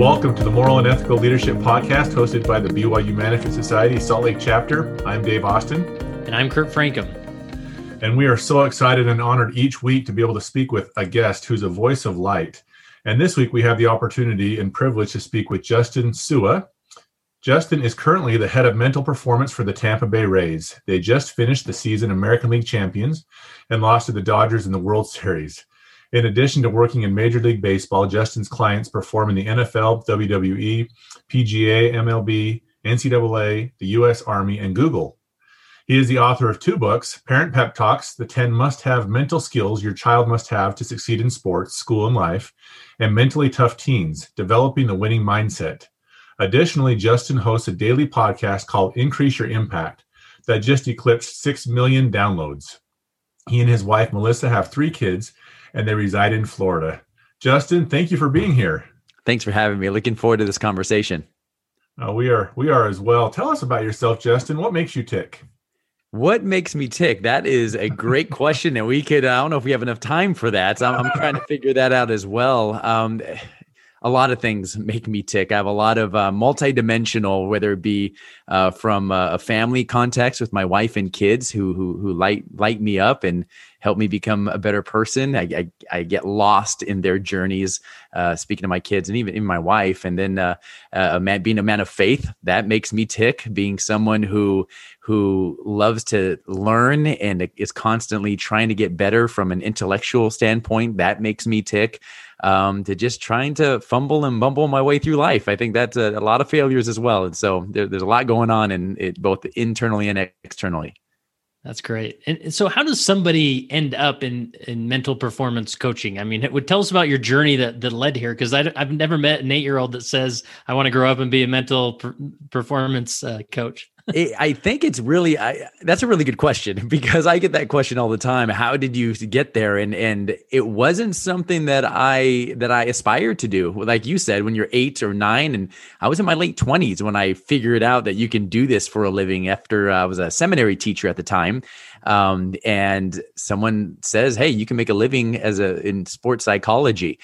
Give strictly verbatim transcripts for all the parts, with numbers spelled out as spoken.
welcome to the Moral and Ethical Leadership Podcast hosted by the B Y U Management Society Salt Lake Chapter. I'm Dave Austin. And I'm Kurt Frankum. And we are so excited and honored each week to be able to speak with a guest who's a voice of light. And this week we have the opportunity and privilege to speak with Justin Sua. Justin is currently the head of mental performance for the Tampa Bay Rays. They just finished the season American League champions and lost to the Dodgers in the World Series. In addition to working in Major League Baseball, Justin's clients perform in the N F L, W W E, P G A, M L B, N C double A, the U S Army, and Google. He is the author of two books, Parent Pep Talks, the ten must-have mental skills your child must have to succeed in sports, school, and life, and Mentally Tough Teens, Developing the Winning Mindset. Additionally, Justin hosts a daily podcast called Increase Your Impact that just eclipsed six million downloads. He and his wife, Melissa, have three kids, and they reside in Florida. Justin, thank you for being here. Thanks for having me. Looking forward to this conversation. Uh, we are we are as well. Tell us about yourself, Justin. What makes you tick? What makes me tick? That is a great question. And we could, I don't know if we have enough time for that. I'm, I'm trying to figure that out as well. Um, a lot of things make me tick. I have a lot of uh, multidimensional, whether it be uh, from uh, a family context with my wife and kids who who, who light light me up and help me become a better person. I, I, I get lost in their journeys, uh, speaking to my kids and even, even my wife. And then uh, a man, being a man of faith, that makes me tick. Being someone who who loves to learn and is constantly trying to get better from an intellectual standpoint, that makes me tick. Um, to just trying to fumble and bumble my way through life. I think that's a, a lot of failures as well. And so there, there's a lot going on in it, both internally and externally. That's great. And so how does somebody end up in, in mental performance coaching? I mean, it would tell us about your journey that, that led here, because I've never met an eight-year-old that says, I want to grow up and be a mental per- performance uh, coach. it, I think it's really, I, that's a really good question, because I get that question all the time. How did you get there? And and it wasn't something that I that I aspired to do. Like you said, when you're eight or nine, and I was in my late twenties when I figured out that you can do this for a living after I was a seminary teacher at the time. Um, and someone says, hey, you can make a living as a in sports psychology.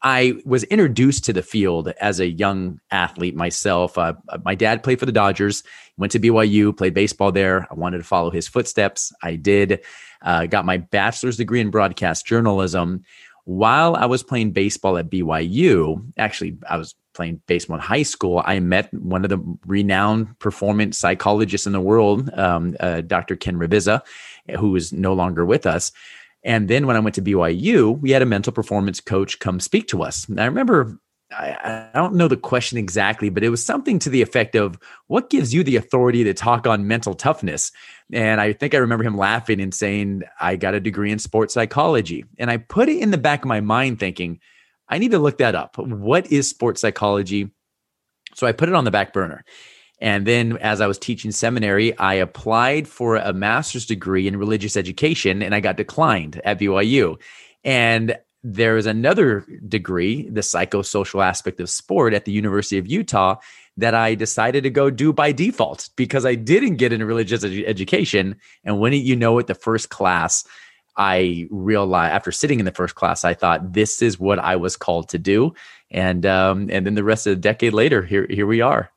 I was introduced to the field as a young athlete myself. Uh, my dad played for the Dodgers, went to B Y U, played baseball there. I wanted to follow his footsteps. I did. Uh, got my bachelor's degree in broadcast journalism. While I was playing baseball at B Y U, actually, I was playing baseball in high school, I met one of the renowned performance psychologists in the world, um, uh, Doctor Ken Rabiza, who is no longer with us. And then when I went to B Y U, we had a mental performance coach come speak to us. And I remember, I, I don't know the question exactly, but it was something to the effect of, what gives you the authority to talk on mental toughness? And I think I remember him laughing and saying, I got a degree in sports psychology. And I put it in the back of my mind thinking, I need to look that up. What is sports psychology? So I put it on the back burner. And then as I was teaching seminary, I applied for a master's degree in religious education, and I got declined at B Y U. And there is another degree, the psychosocial aspect of sport at the University of Utah, that I decided to go do by default because I didn't get into religious ed- education. And when you know it, the first class, I realized after sitting in the first class, I thought this is what I was called to do. And um, and then the rest of the decade later, here here we are.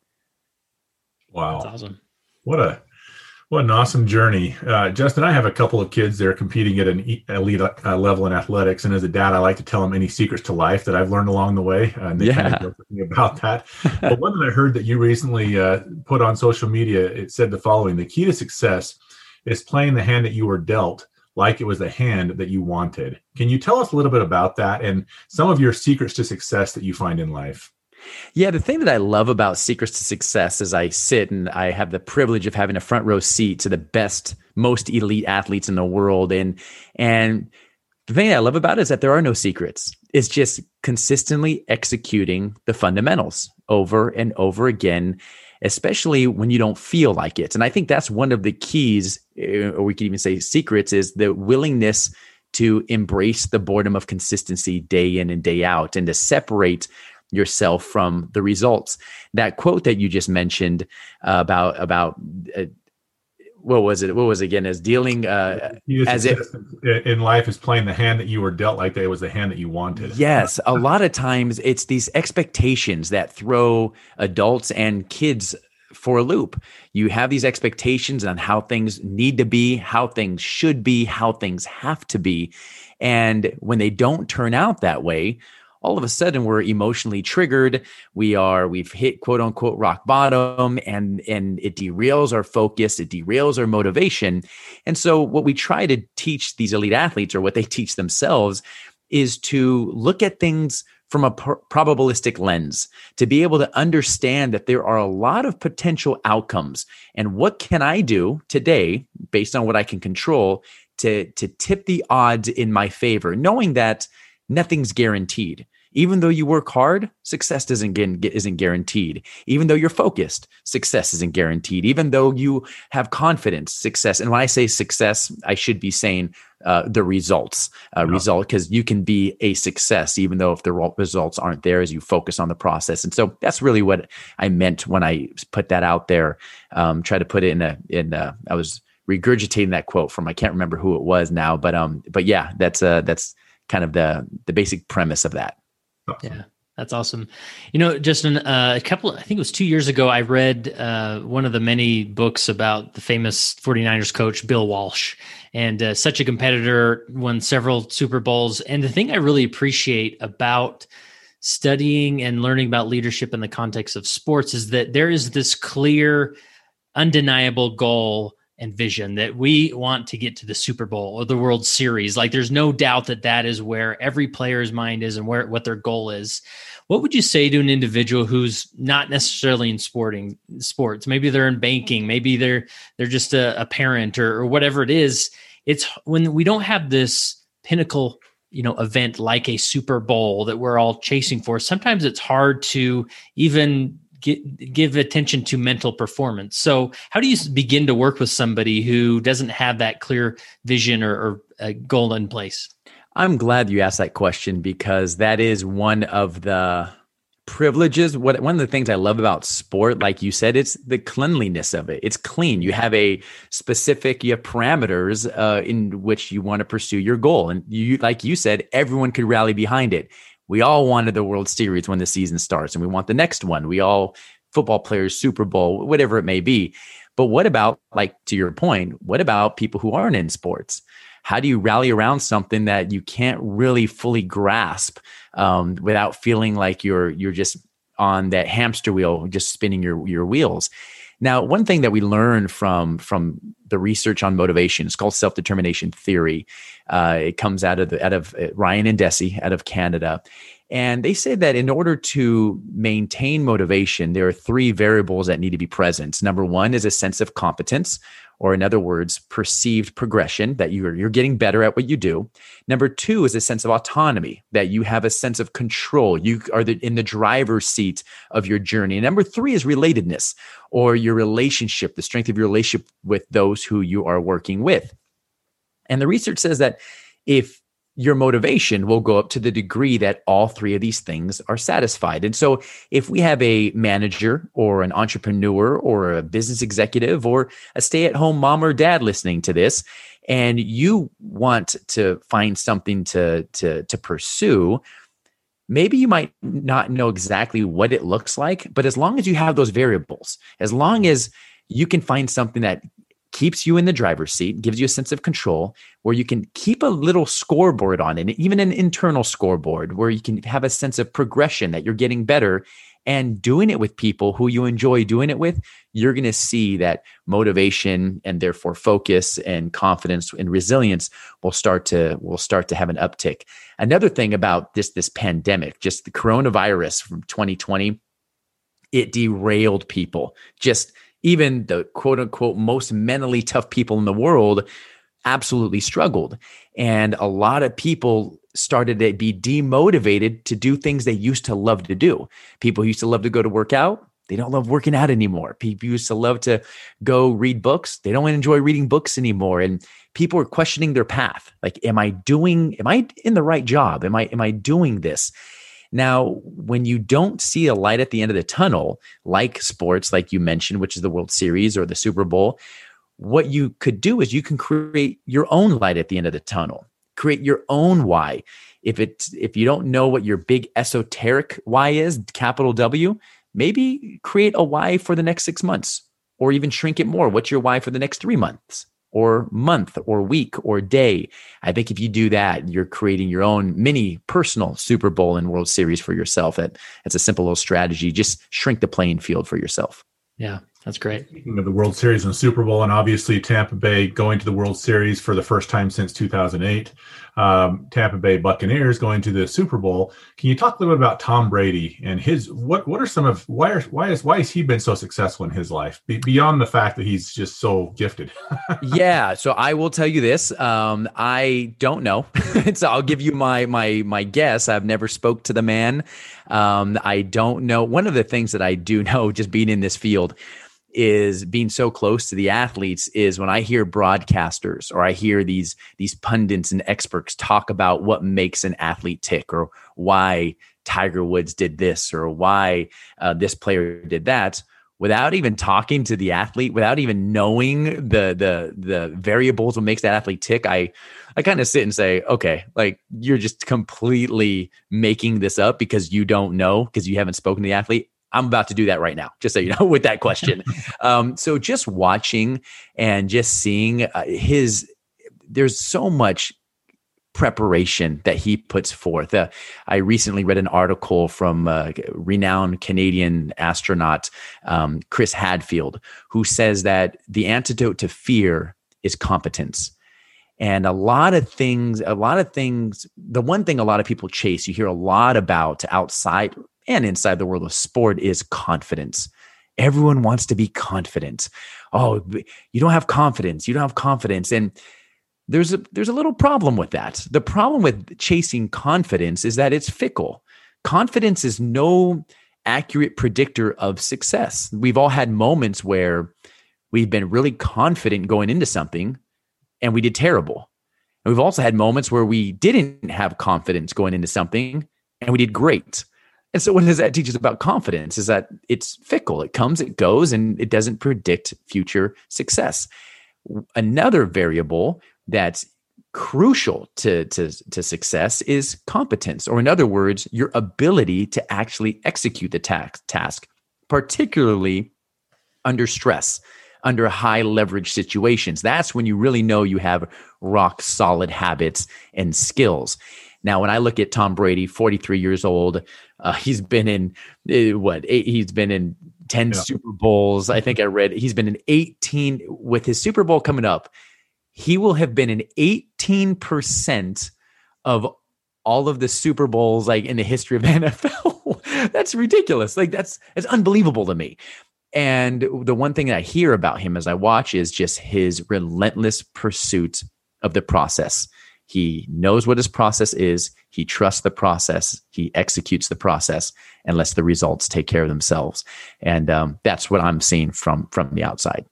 Wow. That's awesome. What a what an awesome journey. Uh, Justin, I have a couple of kids that are competing at an elite uh, level in athletics. And as a dad, I like to tell them any secrets to life that I've learned along the way. Uh, and they Yeah. kind of joke with me about that. But one that I heard that you recently uh, put on social media, it said the following: the key to success is playing the hand that you were dealt like it was the hand that you wanted. Can you tell us a little bit about that and some of your secrets to success that you find in life? Yeah, the thing that I love about Secrets to Success is I sit and I have the privilege of having a front row seat to the best, most elite athletes in the world. And, and the thing that I love about it is that there are no secrets. It's just consistently executing the fundamentals over and over again, especially when you don't feel like it. And I think that's one of the keys, or we could even say secrets, is the willingness to embrace the boredom of consistency day in and day out and to separate yourself from the results. That quote that you just mentioned uh, about about uh, what was it? What was it again? As dealing uh, as it in life is playing the hand that you were dealt, like that it was the hand that you wanted. Yes, a lot of times it's these expectations that throw adults and kids for a loop. You have these expectations on how things need to be, how things should be, how things have to be, and when they don't turn out that way, all of a sudden we're emotionally triggered. We are, we've hit quote unquote rock bottom, and, and it derails our focus. It derails our motivation. And so what we try to teach these elite athletes, or what they teach themselves, is to look at things from a pr- probabilistic lens, to be able to understand that there are a lot of potential outcomes. And what can I do today, based on what I can control, to, to tip the odds in my favor, knowing that nothing's guaranteed. Even though you work hard, success doesn't get, isn't guaranteed. Even though you're focused, success isn't guaranteed. Even though you have confidence, success. And when I say success, I should be saying uh, the results. Uh, yeah. Result, because you can be a success even though if the results aren't there, as you focus on the process. And so that's really what I meant when I put that out there. Um, try to put it in a in a, I was regurgitating that quote from, I can't remember who it was now, but um, but yeah, that's uh that's kind of the the basic premise of that. Awesome. Yeah, that's awesome. You know, Justin, uh, a couple, I think it was two years ago, I read uh, one of the many books about the famous 49ers coach, Bill Walsh, and uh, such a competitor, won several Super Bowls. And the thing I really appreciate about studying and learning about leadership in the context of sports is that there is this clear, undeniable goal and vision that we want to get to the Super Bowl or the World Series. Like there's no doubt that that is where every player's mind is and where what their goal is. What would you say to an individual who's not necessarily in sporting sports? Maybe they're in banking, maybe they're they're just a, a parent or, or whatever it is. It's when we don't have this pinnacle, you know, event like a Super Bowl that we're all chasing for. Sometimes it's hard to even Get, give attention to mental performance. So how do you begin to work with somebody who doesn't have that clear vision or, or a goal in place? I'm glad you asked that question, because that is one of the privileges. What one of the things I love about sport, like you said, it's the cleanliness of it. It's clean. You have a specific, you have parameters uh, in which you want to pursue your goal. And you, like you said, everyone could rally behind it. We all wanted the World Series when the season starts, and we want the next one. We all, football players, Super Bowl, whatever it may be. But what about, like to your point, what about people who aren't in sports? How do you rally around something that you can't really fully grasp um, without feeling like you're you're just on that hamster wheel, just spinning your your wheels? Now, one thing that we learn from from the research on motivation, it's called self-determination theory. Uh, it comes out of the, out of Ryan and Deci out of Canada. And they say that in order to maintain motivation, there are three variables that need to be present. Number one is a sense of competence, or in other words, perceived progression, that you're, you're getting better at what you do. Number two is a sense of autonomy, that you have a sense of control. You are the, in the driver's seat of your journey. And number three is relatedness, or your relationship, the strength of your relationship with those who you are working with. And the research says that if your motivation will go up to the degree that all three of these things are satisfied. And so if we have a manager or an entrepreneur or a business executive or a stay-at-home mom or dad listening to this, and you want to find something to, to, to pursue, maybe you might not know exactly what it looks like, but as long as you have those variables, as long as you can find something that keeps you in the driver's seat, gives you a sense of control, where you can keep a little scoreboard on it, even an internal scoreboard, where you can have a sense of progression, that you're getting better, and doing it with people who you enjoy doing it with, you're going to see that motivation and therefore focus and confidence and resilience will start to will start to have an uptick. Another thing about this this pandemic, just the coronavirus from twenty twenty, it derailed people. Just even the quote unquote most mentally tough people in the world absolutely struggled. And a lot of people started to be demotivated to do things they used to love to do. People used to love to go to work out. They don't love working out anymore. People used to love to go read books. They don't enjoy reading books anymore. And people are questioning their path. Like, am I doing, am I in the right job? Am I, am I doing this? Now, when you don't see a light at the end of the tunnel, like sports, like you mentioned, which is the World Series or the Super Bowl, what you could do is you can create your own light at the end of the tunnel, create your own why. If it's, if you don't know what your big esoteric why is, capital W, maybe create a why for the next six months, or even shrink it more. What's your why for the next three months or month or week or day? I think if you do that, you're creating your own mini personal Super Bowl and World Series for yourself. That, that's a simple little strategy. Just shrink the playing field for yourself. Yeah, that's great. Speaking of the World Series and Super Bowl, and obviously Tampa Bay going to the World Series for the first time since two thousand eight, um, Tampa Bay Buccaneers going to the Super Bowl. Can you talk a little bit about Tom Brady and his, what what are some of, why are, why is, why has he been so successful in his life, Be, beyond the fact that he's just so gifted? Yeah. So I will tell you this. Um, I don't know. So I'll give you my, my, my guess. I've never spoke to the man. Um, I don't know. One of the things that I do know, just being in this field, is being so close to the athletes, is when I hear broadcasters or I hear these, these pundits and experts talk about what makes an athlete tick, or why Tiger Woods did this, or why uh, this player did that, without even talking to the athlete, without even knowing the, the, the variables what makes that athlete tick, I, I kind of sit and say, okay, like, you're just completely making this up because you don't know, because you haven't spoken to the athlete. I'm about to do that right now, just so you know, with that question. um, so just watching and just seeing uh, his, there's so much preparation that he puts forth. Uh, I recently read an article from a renowned Canadian astronaut, um, Chris Hadfield, who says that the antidote to fear is competence. And a lot of things, a lot of things, the one thing a lot of people chase, you hear a lot about outside and inside the world of sport, is confidence. Everyone wants to be confident. Oh, you don't have confidence. You don't have confidence. And there's a, there's a little problem with that. The problem with chasing confidence is that it's fickle. Confidence is no accurate predictor of success. We've all had moments where we've been really confident going into something and we did terrible. And we've also had moments where we didn't have confidence going into something and we did great. And so what does that teach us about confidence is that it's fickle. It comes, it goes, and it doesn't predict future success. Another variable that's crucial to, to, to success is competence, or in other words, your ability to actually execute the ta- task, particularly under stress, under high leverage situations. That's when you really know you have rock solid habits and skills. Now, when I look at Tom Brady, forty-three years old, uh, he's been in uh, what? Eight, he's been in ten yeah. Super Bowls. I think I read he's been in eighteen. With his Super Bowl coming up, he will have been in eighteen percent of all of the Super Bowls, like, in the history of the N F L. That's ridiculous. Like, that's it's unbelievable to me. And the one thing that I hear about him as I watch is just his relentless pursuit of the process. He knows what his process is. He trusts the process. He executes the process and lets the results take care of themselves. And um, that's what I'm seeing from from the outside.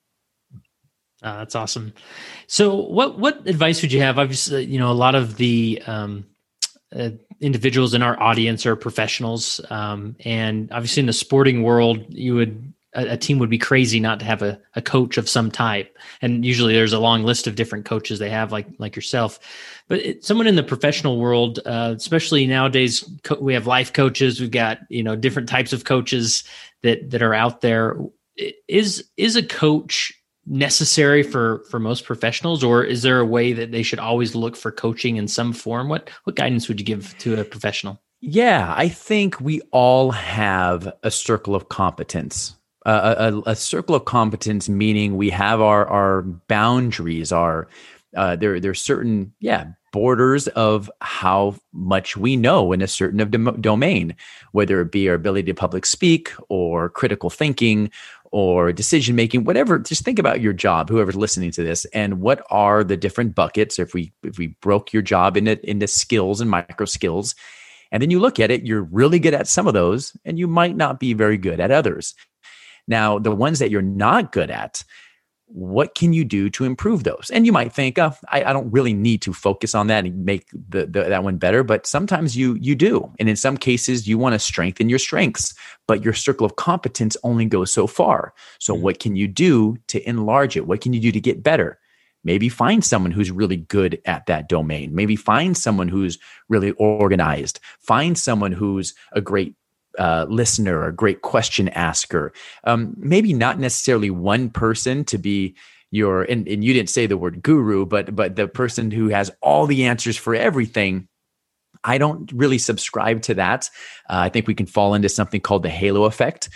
Uh, that's awesome. So, what what advice would you have? Obviously, you know, a lot of the um, uh, individuals in our audience are professionals, um, and obviously in the sporting world, you would. A, a team would be crazy not to have a, a coach of some type. And usually there's a long list of different coaches they have, like, like yourself, but it, someone in the professional world, uh, especially nowadays, co- we have life coaches. We've got, you know, different types of coaches that, that are out there. Is, is a coach necessary for, for most professionals, or is there a way that they should always look for coaching in some form? What, what guidance would you give to a professional? Yeah, I think we all have a circle of competence. Uh, a, a circle of competence, meaning we have our our boundaries, our uh, there there's certain yeah borders of how much we know in a certain of dom- domain, whether it be our ability to public speak or critical thinking or decision making, whatever. Just think about your job, whoever's listening to this, and what are the different buckets. If we if we broke your job into into skills and micro skills, and then you look at it, you're really good at some of those, and you might not be very good at others. Now, the ones that you're not good at, what can you do to improve those? And you might think, oh, I, I don't really need to focus on that and make the, the, that one better. But sometimes you you do. And in some cases, you want to strengthen your strengths, but your circle of competence only goes so far. So mm-hmm. what can you do to enlarge it? What can you do to get better? Maybe find someone who's really good at that domain. Maybe find someone who's really organized. Find someone who's a great Uh, listener, a great question asker. Um, maybe not necessarily one person to be your, and, and you didn't say the word guru, but but the person who has all the answers for everything. I don't really subscribe to that. Uh, I think we can fall into something called the halo effect,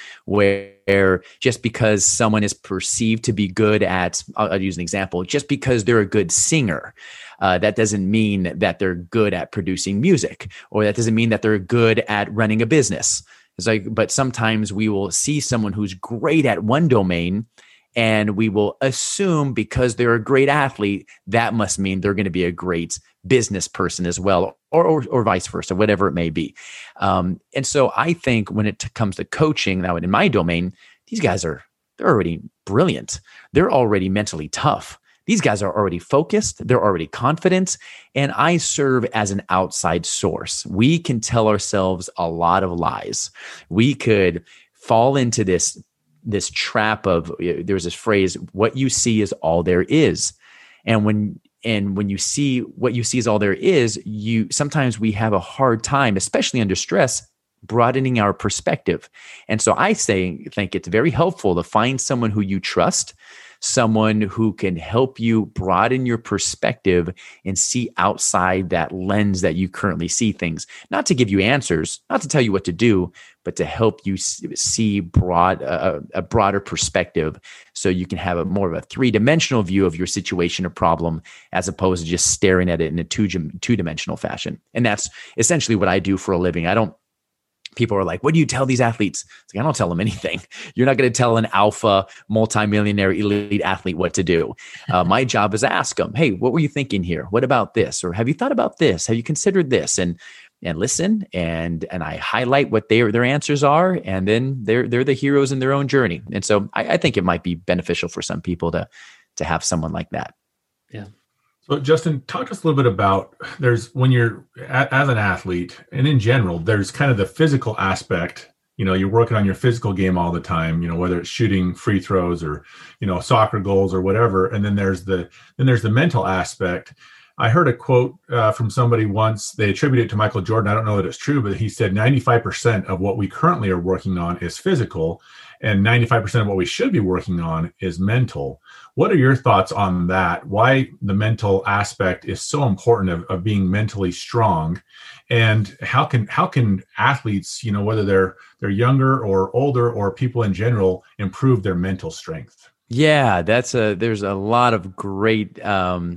where just because someone is perceived to be good at, I'll, I'll use an example, just because they're a good singer, uh, that doesn't mean that they're good at producing music, or that doesn't mean that they're good at running a business. It's like, but sometimes we will see someone who's great at one domain, and we will assume because they're a great athlete, that must mean they're going to be a great business person as well, or or, or vice versa, whatever it may be. Um, and so I think when it comes to coaching, now in my domain, these guys are, they're already brilliant. They're already mentally tough. These guys are already focused. They're already confident. And I serve as an outside source. We can tell ourselves a lot of lies. We could fall into this, this trap of, there's this phrase, what you see is all there is. And when And when you see what you see is all there is, you sometimes we have a hard time, especially under stress, broadening our perspective. And so I say, think it's very helpful to find someone who you trust, someone who can help you broaden your perspective and see outside that lens that you currently see things. Not to give you answers, not to tell you what to do, but to help you see broad uh, a broader perspective, so you can have a more of a three-dimensional view of your situation or problem, as opposed to just staring at it in a two two-dimensional fashion. And that's essentially what I do for a living. I don't. People are like, what do you tell these athletes? It's like, I don't tell them anything. You're not going to tell an alpha multimillionaire elite athlete what to do. Uh, my job is to ask them, hey, what were you thinking here? What about this? Or have you thought about this? Have you considered this? And and listen, and and I highlight what their their answers are, and then they're they're the heroes in their own journey. And so I, I think it might be beneficial for some people to to have someone like that. Yeah. So Justin, talk to us a little bit about, there's, when you're a, as an athlete and in general, there's kind of the physical aspect. You know, you're working on your physical game all the time, you know, whether it's shooting free throws or, you know, soccer goals or whatever. And then there's the, then there's the mental aspect. I heard a quote uh, from somebody once, they attributed it to Michael Jordan. I don't know that it's true, but he said ninety-five percent of what we currently are working on is physical, and ninety-five percent of what we should be working on is mental. What are your thoughts on that? Why the mental aspect is so important of, of being mentally strong, and how can how can athletes, you know, whether they're they're younger or older or people in general, improve their mental strength? Yeah, that's a there's a lot of great um,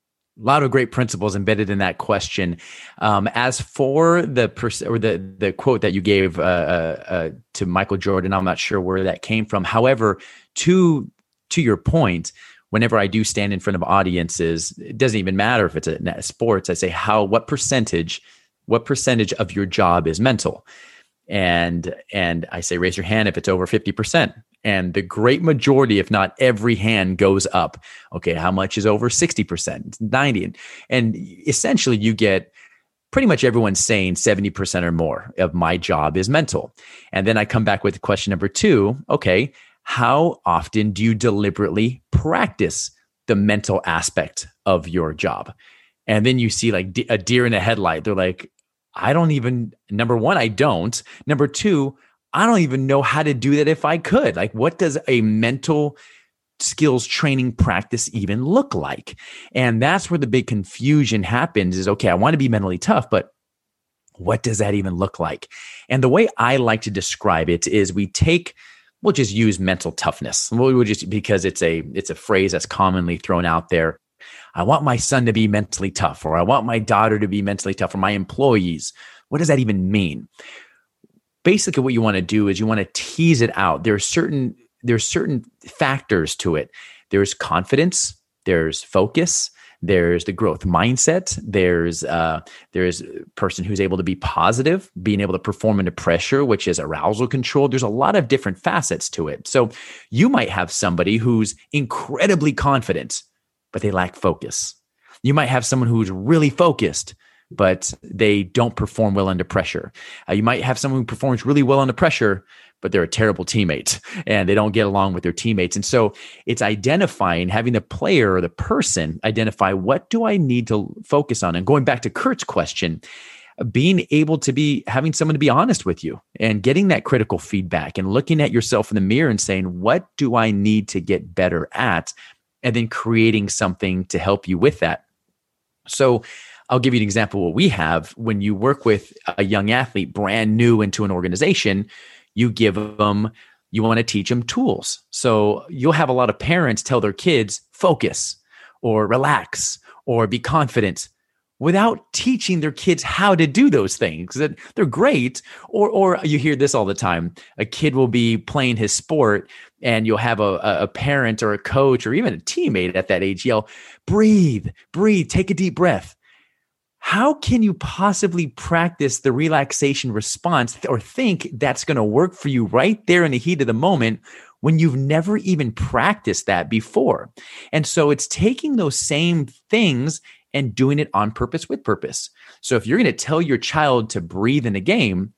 a lot of great principles embedded in that question. Um, as for the pers- or the the quote that you gave uh, uh, to Michael Jordan, I'm not sure where that came from. However, to to your point, whenever I do stand in front of audiences, it doesn't even matter if it's a sports. I say, how what percentage what percentage of your job is mental? And and I say, raise your hand if it's over fifty percent. And the great majority, if not every hand, goes up. Okay, how much is over sixty percent, ninety? And, and essentially you get pretty much everyone saying seventy percent or more of my job is mental. And then I come back with question number two. Okay, how often do you deliberately practice the mental aspect of your job? And then you see like a deer in a headlight. They're like, I don't even, number one, I don't. Number two, I don't even know how to do that if I could. Like, what does a mental skills training practice even look like? And that's where the big confusion happens is, okay, I want to be mentally tough, but what does that even look like? And the way I like to describe it is we take, we'll just use mental toughness. We'll just, because it's a, it's a phrase that's commonly thrown out there. I want my son to be mentally tough, or I want my daughter to be mentally tough, or my employees. What does that even mean? Basically, what you want to do is you want to tease it out. There are certain, there's certain factors to it. There's confidence, there's focus, There's the growth mindset. There's uh, there's a person who's able to be positive, being able to perform under pressure, which is arousal control. There's a lot of different facets to it. So you might have somebody who's incredibly confident, but they lack focus. You might have someone who's really focused, but they don't perform well under pressure. Uh, you might have someone who performs really well under pressure, but they're a terrible teammate and they don't get along with their teammates. And so it's identifying, having the player or the person identify, what do I need to focus on? And going back to Kurt's question, being able to be, having someone to be honest with you and getting that critical feedback and looking at yourself in the mirror and saying, what do I need to get better at? And then creating something to help you with that. So I'll give you an example of what we have. When you work with a young athlete brand new into an organization, you give them, you want to teach them tools. So you'll have a lot of parents tell their kids, focus or relax or be confident, without teaching their kids how to do those things. That they're great. Or or you hear this all the time. A kid will be playing his sport and you'll have a, a parent or a coach or even a teammate at that age yell, breathe, breathe, take a deep breath. How can you possibly practice the relaxation response or think that's going to work for you right there in the heat of the moment when you've never even practiced that before? And so it's taking those same things and doing it on purpose with purpose. So if you're going to tell your child to breathe in a game,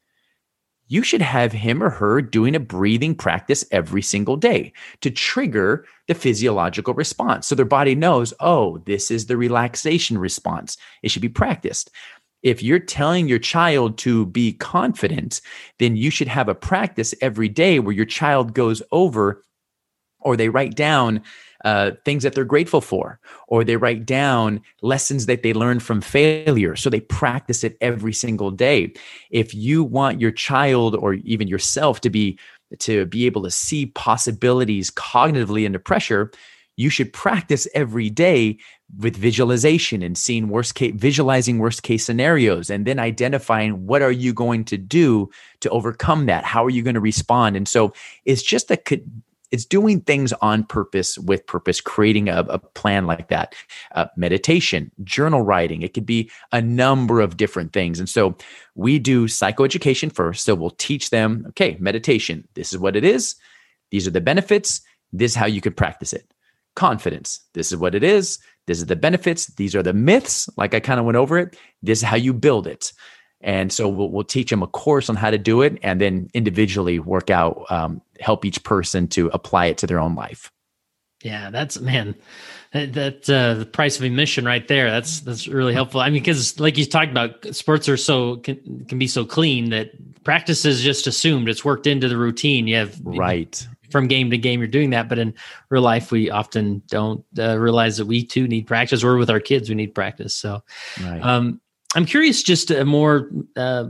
you should have him or her doing a breathing practice every single day to trigger the physiological response. So their body knows, oh, this is the relaxation response. It should be practiced. If you're telling your child to be confident, then you should have a practice every day where your child goes over or they write down uh, things that they're grateful for, or they write down lessons that they learned from failure. So they practice it every single day. If you want your child or even yourself to be to be able to see possibilities cognitively under pressure, you should practice every day with visualization and seeing worst case, visualizing worst case scenarios, and then identifying what are you going to do to overcome that? How are you going to respond? And so it's just a It's doing things on purpose with purpose, creating a, a plan like that. Uh, meditation, journal writing, it could be a number of different things. And so we do psychoeducation first. So we'll teach them, okay, meditation, this is what it is. These are the benefits. This is how you could practice it. Confidence, this is what it is. This is the benefits. These are the myths, like I kind of went over it. This is how you build it. And so we'll, we'll teach them a course on how to do it and then individually work out, um, help each person to apply it to their own life. Yeah, that's, man, that, that uh, the price of admission right there. That's, that's really helpful. I mean, because like you talked about, sports are so, can, can be so clean that practice is just assumed. It's worked into the routine. You have, right. You know, from game to game, you're doing that. But in real life, we often don't uh, realize that we too need practice, or with our kids, we need practice. So, right. um, I'm curious, just a more uh,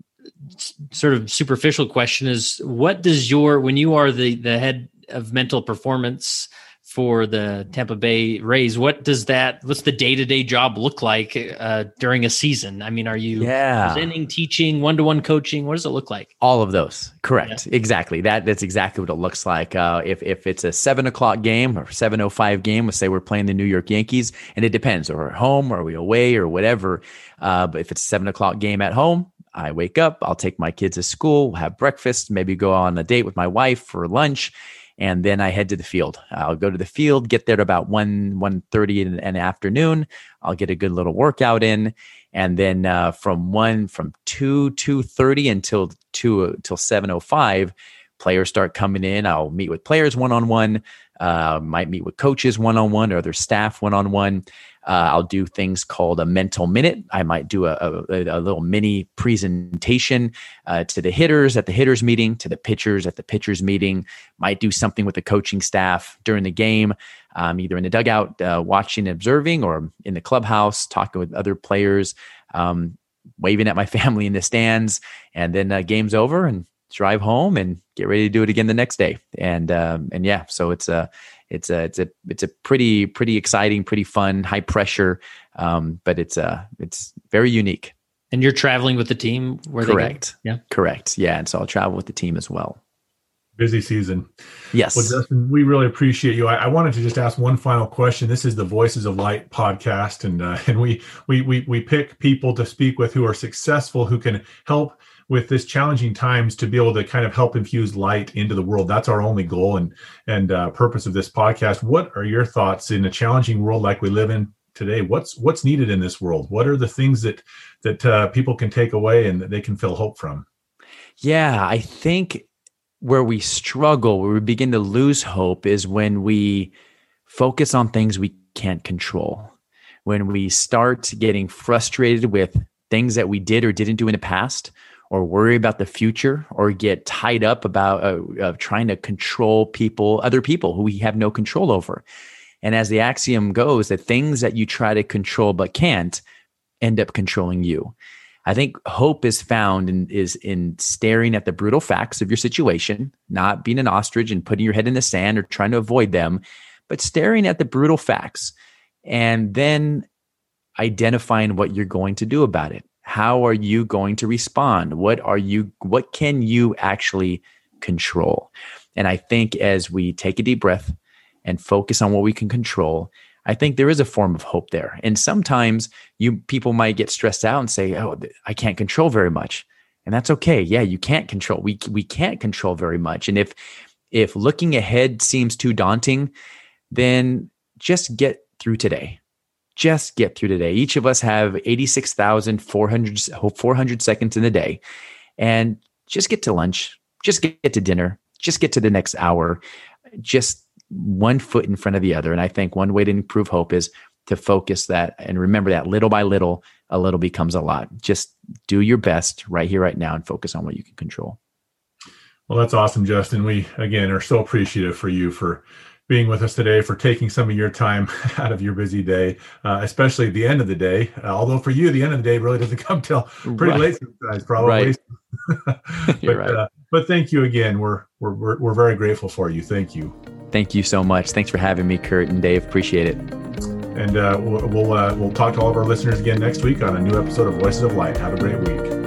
sort of superficial question is, what does your, when you are the the head of mental performance for the Tampa Bay Rays, what does that, what's the day-to-day job look like uh, during a season? I mean, are you yeah. presenting, teaching, one-to-one coaching? What does it look like? All of those. Correct. Yeah. Exactly. That That's exactly what it looks like. Uh, if, if it's a seven o'clock game or seven oh five game, let's say we're playing the New York Yankees, and it depends, or we're home, or are we away, or whatever. Uh, but if it's a seven o'clock game at home, I wake up, I'll take my kids to school, have breakfast, maybe go on a date with my wife for lunch, and then I head to the field. I'll go to the field, get there at about one, one thirty in, in the afternoon. I'll get a good little workout in. And then uh, from one, from two, two thirty until two, till seven oh five, players start coming in. I'll meet with players one-on-one, uh, might meet with coaches one-on-one or other staff one-on-one. Uh, I'll do things called a mental minute. I might do a, a, a little mini presentation uh, to the hitters at the hitters meeting, to the pitchers at the pitchers meeting. Might do something with the coaching staff during the game, um, either in the dugout, uh, watching and observing, or in the clubhouse, talking with other players, um, waving at my family in the stands. And then uh, game's over and drive home and get ready to do it again the next day. And um, and yeah, so it's a it's a it's a it's a pretty pretty exciting, pretty fun, high pressure, um, but it's uh it's very unique. And you're traveling with the team where Correct. they go? Yeah, correct. Yeah, and so I'll travel with the team as well. Busy season. Yes. Well, Justin, we really appreciate you. I, I wanted to just ask one final question. This is the Voices of Light podcast, and uh, and we we we we pick people to speak with who are successful, who can help with this challenging times to be able to kind of help infuse light into the world. That's our only goal and and uh, purpose of this podcast. What are your thoughts in a challenging world like we live in today? What's what's needed in this world? What are the things that that uh, people can take away and that they can feel hope from? Yeah, I think where we struggle, where we begin to lose hope, is when we focus on things we can't control. When we start getting frustrated with things that we did or didn't do in the past, or worry about the future, or get tied up about uh, uh, trying to control people, other people who we have no control over. And as the axiom goes, the things that you try to control but can't end up controlling you. I think hope is found in is in staring at the brutal facts of your situation, not being an ostrich and putting your head in the sand or trying to avoid them, but staring at the brutal facts and then identifying what you're going to do about it. How are you going to respond? What are you, what can you actually control? And I think as we take a deep breath and focus on what we can control, I think there is a form of hope there. And sometimes you people might get stressed out and say, oh, I can't control very much. And that's okay. Yeah, you can't control. We we can't control very much. And if if looking ahead seems too daunting, then just get through today. Just get through today. Each of us have eighty-six thousand four hundred seconds in a day. And just get to lunch. Just get to dinner. Just get to the next hour. Just one foot in front of the other. And I think one way to improve hope is to focus that and remember that little by little, a little becomes a lot. Just do your best right here, right now, and focus on what you can control. Well, that's awesome, Justin. We, again, are so appreciative for you for being with us today, for taking some of your time out of your busy day, uh, especially at the end of the day. Uh, although for you, the end of the day really doesn't come till pretty right. late sometimes, probably. Right. but, You're right. Uh, but thank you again. We're, we're, we're, we're very grateful for you. Thank you. Thank you so much. Thanks for having me, Kurt and Dave. Appreciate it. And uh, we'll we'll, uh, we'll talk to all of our listeners again next week on a new episode of Voices of Light. Have a great week.